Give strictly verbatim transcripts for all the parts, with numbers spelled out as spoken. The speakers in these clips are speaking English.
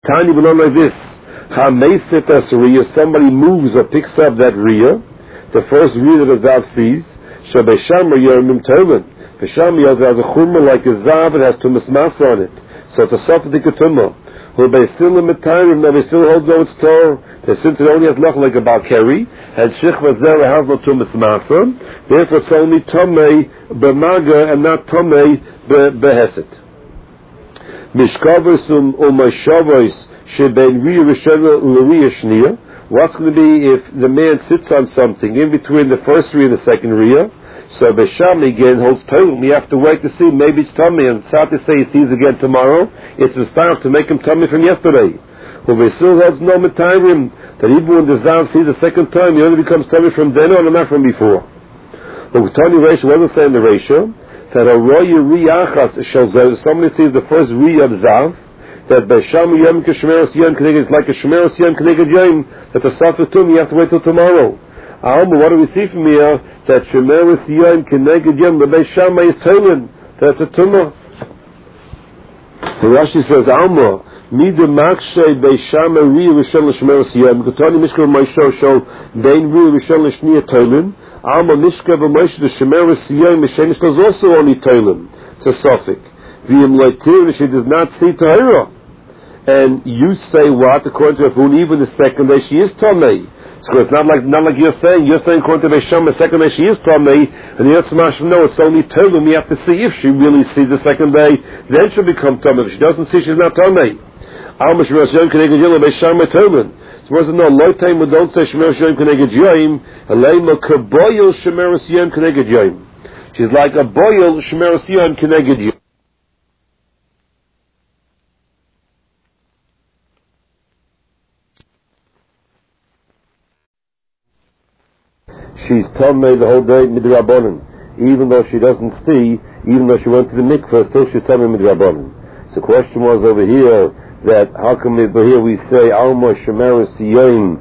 Tani will not like this. Ha-meset as-riyah, somebody moves or picks up that riyah, the first riyah that a zav sees, Shabesham Yomim Tolan. Besham Yom has a chumma like a zav, it has tumas mas on it. So it's a sophitic tumah. Who Beisil and Metarim, now they still hold no its Torah. Since it only has nothing like a Balkari, and Shich Vazel has no tumas masa, therefore it's only Tomei B'maga and not Tomei B'heset. Mishkavos um Umashavos Sheben Riyah Rishona L'Riyah Shniya. What's going to be if the man sits on something in between the first riyah and the second riyah? So Besham again holds Tolam. You have to wait to see. Maybe it's tummy, and it's hard to say he sees again tomorrow. It's time to make him tummy from yesterday. But we still holds no Matayrim, that even when the Zav sees the second time, he only becomes tummy from then on and not from before. But Tony Ratio wasn't saying the ratio that a roya riyachas shows that somebody sees the first riyah of Zav, that Besham Yom Kishmeros Yom Kneged is like a Shmeros Yom Kneged Yom, that the Safatum you have to wait till tomorrow. Alma, what do we see from here? That Shmeros Yom Kneged Yom, the Besham is Tolan. That's a tumah. The Rashi says, Alma, Mida Makshe Besham Riyah Rishon L'Shmeros Yom, Ketani Mishka V'Moshe Shol, Bein Riyah Rishon L'Shniya Tolan, Alma Mishka V'Moshe, the Shmeros Yom, Mishenish is also only Tolan. It's a suffix. V'yim Leitir, she does not see Tahira. And you say what? According to Rafun, even the second day she is Tomei. So it's not like not like you're saying. You're saying according to Beisham, the second day she is Tomei, and the Yitzmash, no, it's only Tolam. We have to see if she really sees the second day, then she'll become Tomei. If she doesn't see, she's not Tomei. Alma Shmeros Yom Keneged Yom Beisham Tolan. So whereas no, lo time we don't say Shmeros Yom Keneged Yom, Aleima Kaboyel Shmeros Yom Keneged Yom. She's like a boil Shmeros Yom Keneged Yom. She's Tomei the whole day midrabanan, even though she doesn't see, even though she went to the mikveh, still she's Tomei midrabanan. So the question was over here that how come over here we say Alma Shemeres Yom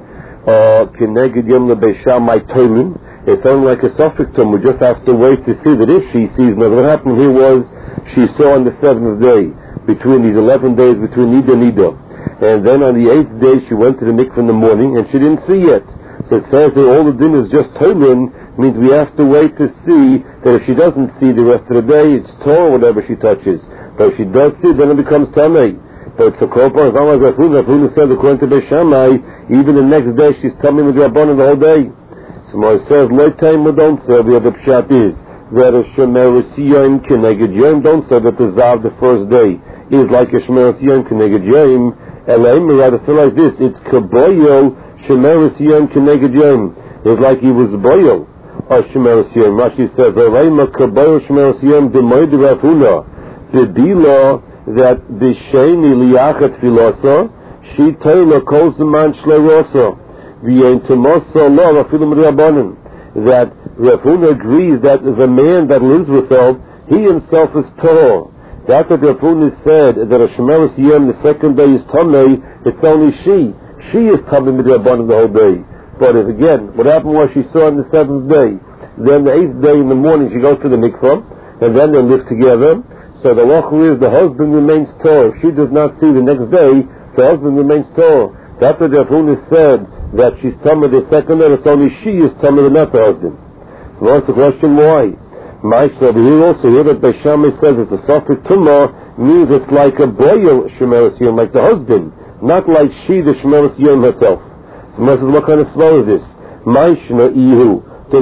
Keneged Yom LeBeisham my Tolim? It's only like a suffix term. We just have to wait to see that if she sees. Now what happened here was she saw on the seventh day between these eleven days between Nida and Nida, and then on the eighth day she went to the mikveh in the morning and she didn't see yet. So it says that all the din is just Tolan, means we have to wait to see that if she doesn't see the rest of the day, it's Torah whatever she touches. But if she does see, then it becomes Tamei. But it's a Kopa, as long as Rafuna, Rafuna said according to Beishamai, even the next day she's Tamei with Rabbanan the whole day. So when it says, Lo time we don't say, the other pshat is, that a Shemeres Yom Keneged Yom, don't say that the Zav the first day is like a Shemeres Yom Keneged Yom. Elaim, we rather say like this, it's Kaboyo, Shemeres Yom Keneged Yom. It's like he was boil or Shemeres Yom. Rashi says, Araima Kaboyo Shemeres Yom Demoid Rafuna. The Dila that the Sheni Liachat Filosa, she Taylor calls the man Shlerosa. V'yein Tomosa Lo Rafilim Rabbanim. That Rafuna agrees that as a man that lives with her, he himself is Torah. That's what Rafuna said, that a Shemeres Yom the second day is Tomei, it's only she. She is coming with Rabbanim the whole day. But if again, what happened was she saw on the seventh day, then the eighth day in the morning she goes to the mikvah, and then they live together. So the lachu is the husband remains Torah. If she does not see the next day, the husband remains Torah. That's what the Rafuna said, that she's coming the second day, it's only she is coming and not the husband. So that's the question why. Ma'aseh over here also, here that Beishamai says it's a Safek Tumah, means it's like a boil Shemeres Yom, like the husband. Not like she, the Shemeres Yom herself. So Moses, what kind of spell is this? Maishna Ihu.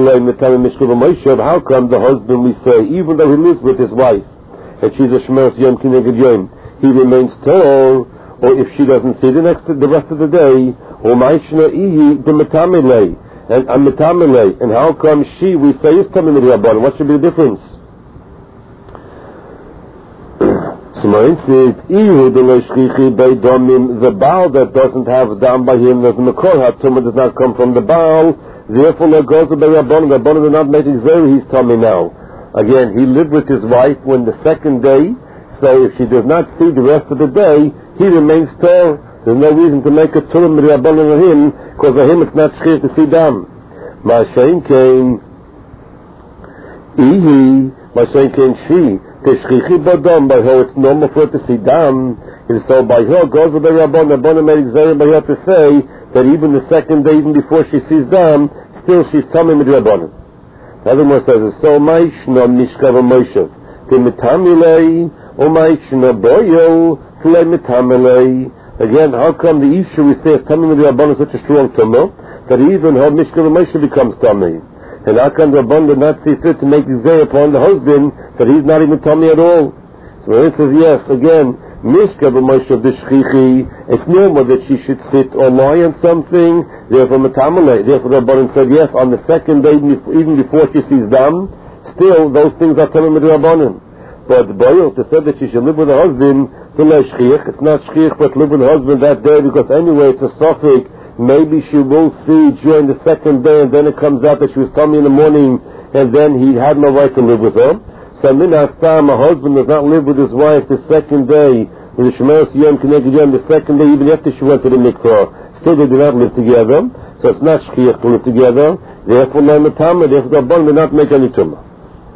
How come the husband, we say, even though he lives with his wife, and she's a Shemeres Yom Keneged Yom, he remains Torah, or if she doesn't see the next, the rest of the day, or Maishna Ihi, the Metamile, and Metamile, and how come she, we say, is coming to the Rabban? What should be the difference? So mine says, the Baal that doesn't have dam by him, there's a Mekor HaTumah does not come from the Baal, therefore there goes to the Rabban, the Rabban is not making Zeri, he's coming now. Again, he lived with his wife when the second day, so if she does not see the rest of the day, he remains Torah. There's no reason to make a Turim with Rabban on him, because for him it's not Shchir to see dam. Ma'ashein came, Ihi, Ma'ashein came she, Teshchichi Badam, by her it's normal for her to see dam, And so by her goes with the Rabban, the Rabban made example by her to say that even the second day, even before she sees them, still she's tamei with Rabban. The other one says, so Maishna Mishkav Moshev, the Mitamilei, O Maishna Boyo, Tulei Mitamilei. Again, how come the Isha we say is tamei with Rabban is such a strong tumah that even her Mishkav Moshev becomes tamei? And how come the Rabban did not see fit to make example upon the husband that he's not even tamei at all? So it says, yes, again, Mishka b'Moshe b'Shchichi, it's normal that she should sit or lie on something, therefore Metamalei, therefore the Rabbanan said, yes, on the second day, even before she sees them, still those things are coming with the Rabbanan. But the Boyle, to say that she should live with her husband, to lay Shchich, it's not Shchich, but live with her husband that day, because anyway it's a suffix, maybe she will see during the second day, and then it comes out that she was telling me in the morning, and then he had no right to live with her. So min ha'astam, a husband does not live with his wife the second day, with the Shemeres Yom Keneged Yom, the second day, even after she went to the mikvah. Still they do not live together, so it's not shchiach to live together. Therefore, no matama, therefore the Rabban will not make any tumah.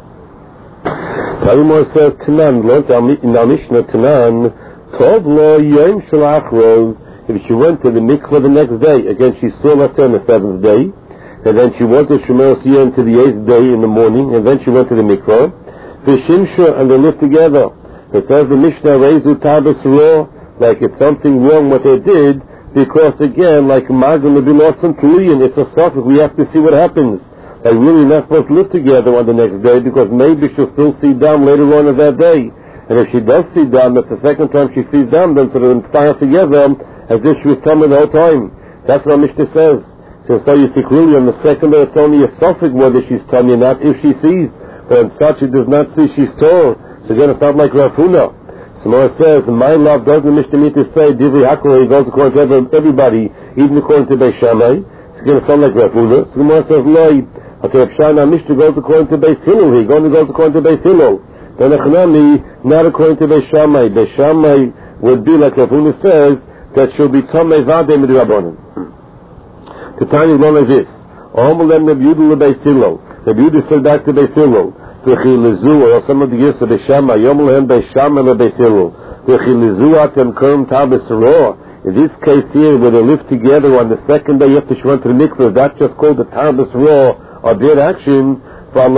Tarimor says, Tanan, learned in our Mishnah, Tanan, Tov lo Yom Shel Achrov, if she went to the mikvah the next day, again she saw her on the seventh day, and then she went to Shemeres Yom to the eighth day in the morning, and then she went to the mikvah, V'shimsha, and they live together. It says the Mishnah Reizu Tabas Raw, like it's something wrong what they did, because again, like Magan will be lost in Tulian, it's a suffix, we have to see what happens. They really not supposed to live together on the next day, because maybe she'll still see them later on in that day. And if she does see them, that's the second time she sees them, then so they'll start together as if she was coming the whole time. That's what Mishnah says. So, so you see clearly on the second day, it's only a suffix whether she's telling you not if she sees. But in such she does not see, she's told. So again, it's not like Rav Huna. Samar says, my love doesn't Mishnah mean to say, Divri Hakol, he goes according to everybody, even according to Beis Shammai. So again, it's not like Rav Huna. Samar says, Loi, okay, if Shana Mishnah goes according to Beis Hillel, he only goes according to Beis Hillel. Then Echanami, not according to Beis Shammai. Beis Shammai would be like Rav Huna says, that she'll be Tomei Vadei Midrabanan. The time is known like this. Omelem Nebudu LeBeis Hillel. Nebudu said back to Beis Hillel. Or some of the years of Beshama, Yomlehem Beshama Lebesilo, Vechilizuatem Kerm Tabis Roh. In this case here, where they live together on the second day after she went to the mikveh, that's just called the Tabis Roh, or their action, that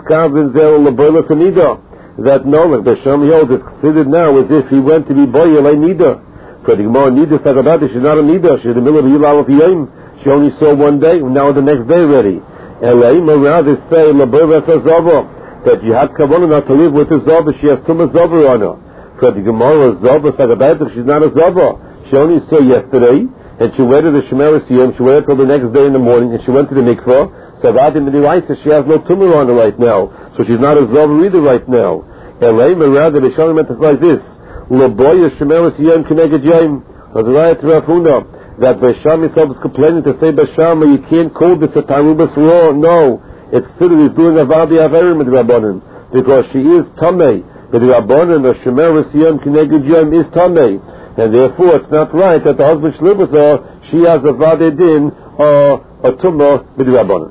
no, like Beshama holds, is considered now as if he went to be Boyel Nida. For the Gemara Nida Sagabati, she's not a Nida, she's in the middle of Yilal of Yom. She only saw one day, now the next day already. Elaim, rather say, Laboras Azava. That you had kavanah not to live with a zava, she has tumah zava on her. For the Gemara zava sagabaitik, she's not a zava. She only saw yesterday, and she waited the Shemeres Yom, she waited till the next day in the morning, and she went to the mikvah. So Vadim Midiraisa, she has no tumah on her right now, so she's not a zava either right now. Elaim, rather the Shalom meant like this: Laboya Shemeres Yom Keneged Yom. As right to Rav Huna, that Besham himself is complaining to say Besham, you can't call this a tarubas raw. No. It's considered he's doing a Vadi Averim with the Rabbanan, because she is Tamei. But the Rabbanan, the Shemeres Yom Keneged Yom, is Tamei. And therefore it's not right that the husband should live with her, she has a Vadi Din, or a Tumah with the Rabbanan.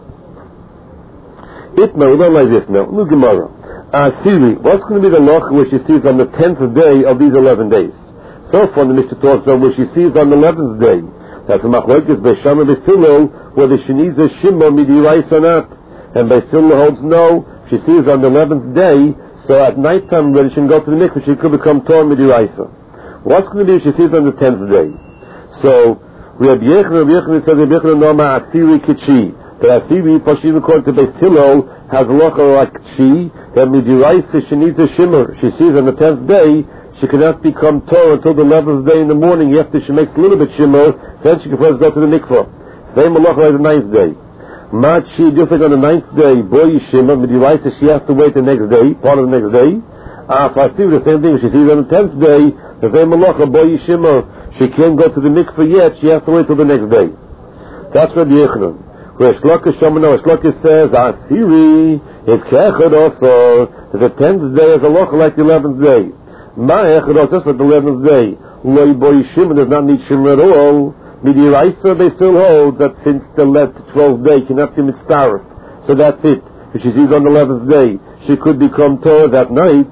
Itma, we don't like this now. Look Gemara. Asiri, what's going to be the loch where she sees on the tenth day of these eleven days? So far the Mishnah talks about where she sees on the eleventh day. That's a Machlokes Beisham and Beisilo, whether she needs a Shimon Midirais or not. And Beisilo holds no, she sees on the eleventh day, so at night time when she can go to the mikveh, she could become Torah Midiraisa. What's going to be if she sees on the tenth day? So, Rabbi Yechon, Rabbi Yechon says, Rabbi Yechon Noma Asiri Kichi. That Asiri, Pashim according to Beisilo, has locha like Chi, that Midiraisa, she needs a shimmer. She sees on the tenth day, she cannot become Torah until the eleventh day in the morning, after she makes a little bit shimmer, then she can first go to the mikveh. Same halacha like the ninth day. Machi, just like on the ninth day, boy Yishima, Midiraisa, she has to wait the next day, part of the next day. Ah, Fasiv, the same thing, she sees on the tenth day, the same malacha, boy Yishima, she can't go to the mikveh yet, she has to wait till the next day. That's Rabbi Yechanan. Where Shlokish Shomano, Shlokish says, Asiri, it's Kechad also, that the tenth day is a locha like the eleventh day. Ma Echad also, just like the eleventh day. Loi boy Yishima does not need Shimmer at all. Midiraisa, they still hold that since the last twelfth day cannot be mitzvah. So that's it. If she sees on the eleventh day, she could become Torah that night.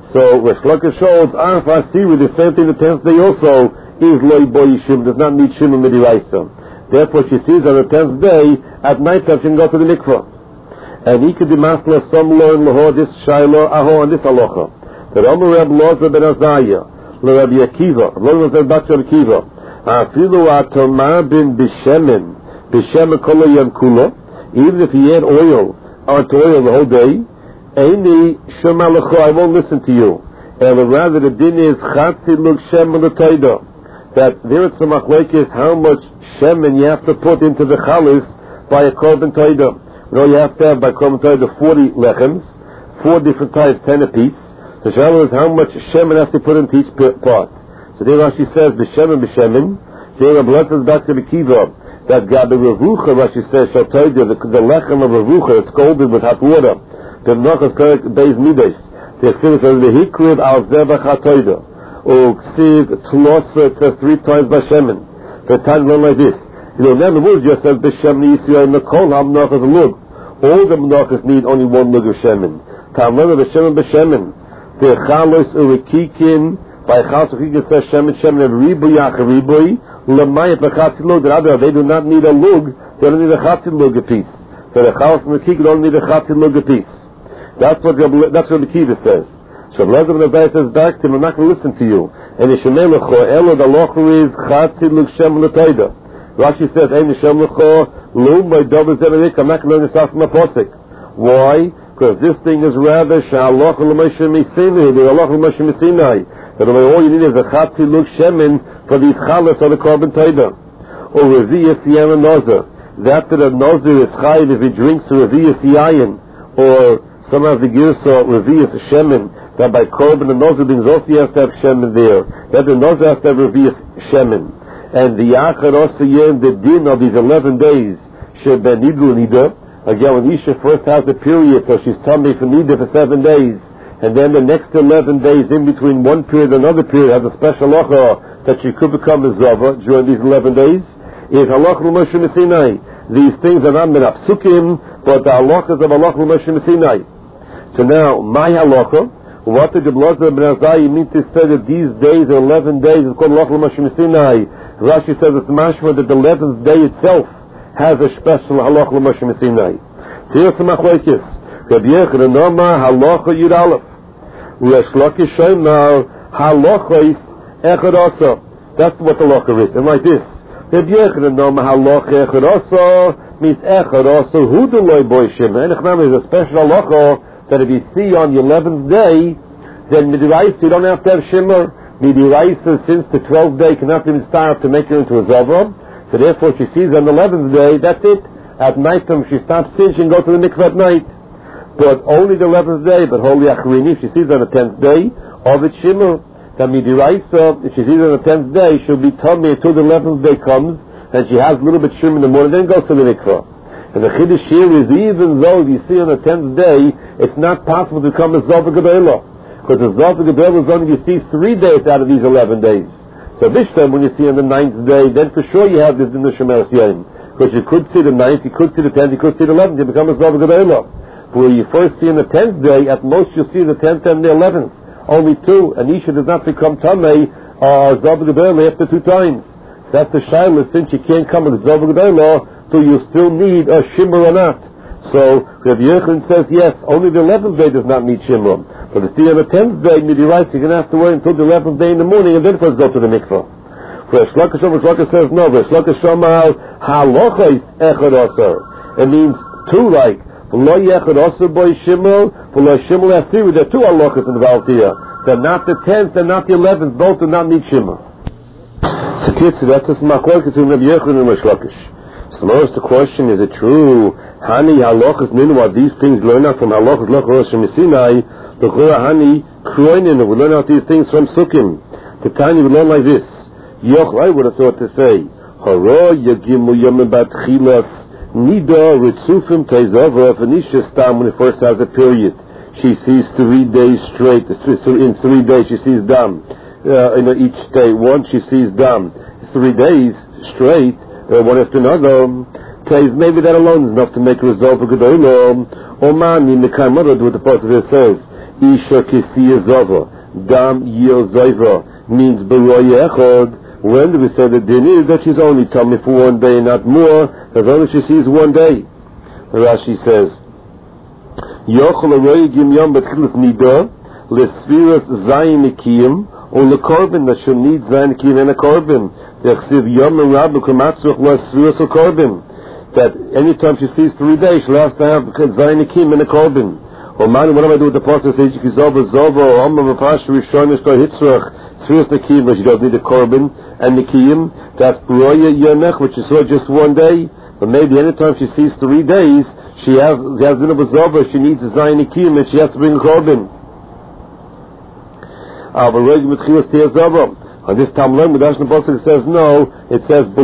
So Reish Lakish holds Arf Asiri, the same thing the tenth day also is loy boy shim, does not need shimon midiraisa. Therefore she sees on the tenth day at night time she can go to the mikvah. And he could be masla some learn laho this shiloh aho and this aloha. The Rambam Reb Loza ben Azariah, Le Rabbi Akiva, Loza ben Bakshar Akiva, Afilu atoma bin bishemen, bishemen kolo yam kula, even if he had oil, on oil the whole day, Eini shemalacho, I won't listen to you. And rather the din is chatzi lug shem l'toida, that there it's a machlekes how much shemen you have to put into the chalis by a korban toida. You know, you have to have by korban toida forty lechems, four different types, ten apiece. The shalom is how much shemen has to put into each part. So there Rashi says, b'shemen b'shemen. There Rabbi Letz's back to the kiva, that God, the revucha, Rashi says, shall tell you, the, the lechem of revucha is scalded with hot water. The menachas correct beis midas. The exhibit says, the hikriv al zebach hatoida. Or ksiv tlosa, it says three times b'shemen. The time run like this. You know, then the word just says, b'shemen yisrael nekol ha menachas lug. All the menachas need only one lug of shemen. Ta'amana b'shemen b'shemen. The chalos urikikin, by chalos urikikin says shemen shemen of ribuy acharibuy, lemayat b'chatzi lug. They do not need a lug, they don't need a chatzi lug a piece. So the chalos urikikin don't need a chatzi lug a piece. That's what that's what the Kiva says. So Lezer ben Azariah says back to him, I'm not going to listen to you. And Yishmelecho, Elo, the lochu is chatzi lug shem l'toida. Rashi says, Ein Yishmelecho, lo my double zemerik, I'm not going to learn this off from a posik. Why? Because this thing is rather sha'aloch l'moshe misinai, the aloch l'moshe misinai. That all you need is a chatzi lug shemen for these chalas on the korban toida. Or reviyas yayin nozer. That the nozer is chayiv if he drinks a reviyas yayin, or some of the girsa reviyas shemen, that by korban the nozer brings also has to have shemen there. That the nozer has to have reviyas shemen. And the yachar also yen, the din of these eleven days, sheben nidru nida. Again, when Isha first has the period, so she's tummy for nida for seven days, and then the next eleven days in between one period and another period has a special halacha that she could become a zava during these eleven days. Is halacha l'moshe misinai. These things are not menapsukim, but the halachas of halacha l'moshe misinai. So now, my halacha, what did the Blazer ben Azariah mean to say that these days are eleven days is called halacha l'moshe misinai? Rashi says it's mashma that the eleventh day itself has a special halacha l'moshe misinai. So here's some machlokes. Rabbi Yochanan Noma halacha yud aleph. Reish Lakish Shomar halacha is echad asa. That's what the halacha is. And like this, Rabbi Yochanan Noma halacha echad asa means echad asa hu deloi boy shimon. And echnam is a special halacha that if you see on the eleventh day, then midiraisa you don't have to have shimmer. Midiraisa since the twelfth day cannot even start to make her into a zavra. So therefore she sees on the eleventh day, that's it. At night time she stops sin, she can go to the mikveh at night. But only the eleventh day, but holy acharini, if she sees on the tenth day, of it shimmer. That midiraisa, if she sees on the tenth day, she'll be tummy until the eleventh day comes, and she has a little bit shimmer in the morning, then goes to the mikveh. And the chiddush here is, even though you see on the tenth day, it's not possible to become a zava gedela. Because the zava gedela is only you see three days out of these eleven days. So this time when you see on the ninth day, then for sure you have this in the Shemeres Yom. Because you could see the ninth, you could see the tenth, you could see the eleventh, you become a zava gedela. But when you first see on the tenth day, at most you'll see the tenth and the eleventh. Only two. And Isha does not become tamei or zava gedela after two times. So that's the shaila, since you can't come with zava gedela, so you still need a shimmer or not. So Rabbi Yochanan says yes, only the eleventh day does not need shimmer. But if you on the tenth day, midiraisa, you're going to have to wait until the eleventh day in the morning and then first go to the mikveh. Reish Lakish Shomar says no. Reish Lakish Shomar halacha is echad asar. It means two, like v'lo yechad asar boy shimmer, v'lo shimmer asiri. There are two halachas involved here. They're not the tenth, they're not the eleventh. Both do not need shimmer. So kitzur, that's just machlokes between Rabbi Yochanan and Reish Lakish. So notice the question, is it true? Hani halachas ninu, are these things learned out from halachas lachos shemisinai? The chora hani kroinin, we learn out these things from sukkim. The Tanya we learn like this. Yoch, I would have thought to say, haro yagimu yomim bat chilas nida ritzufim teizava. If an isha stam when it first has a period, she sees three days straight. In three days she sees dam. Uh, in each day, once she sees dam. Three days straight. Uh, one after another, says maybe that alone is enough to make a result for Gedolah. Or man in the Kaimara, what the pasuk says, Isha Kisiya Zava, Dam Yil Zayva, means Beroya Echad. When do we say the din is that she's only tummy for one day, not more, as long as she sees one day? Rashi says, Yochel Aroy Gim Yom Betchilas Nida, Lesfiras Zayin Nikiyim, or the Korban, that she'll need Zayin Nikiyim and a Korban. The Chsiv Yom and Rabbi Kamatzuch Lesfiras or Korban. That anytime she sees three days, she'll have to have Zayin Nikiyim and a Korban. Or man, what do I do with the pasuk says Kizova Zova or Amma Vapash Rishon Ishto Hitzrach Sfiras Nikiyim, but she doesn't need a Korban and Nikiyim. That's Broya Yonech, which is saw just one day. But maybe anytime she sees three days, she has she has dinner with Zova, she needs a Zayin Nikiyim and she has to bring a Korban. On this Tam Lem, the Pasuk says no. It says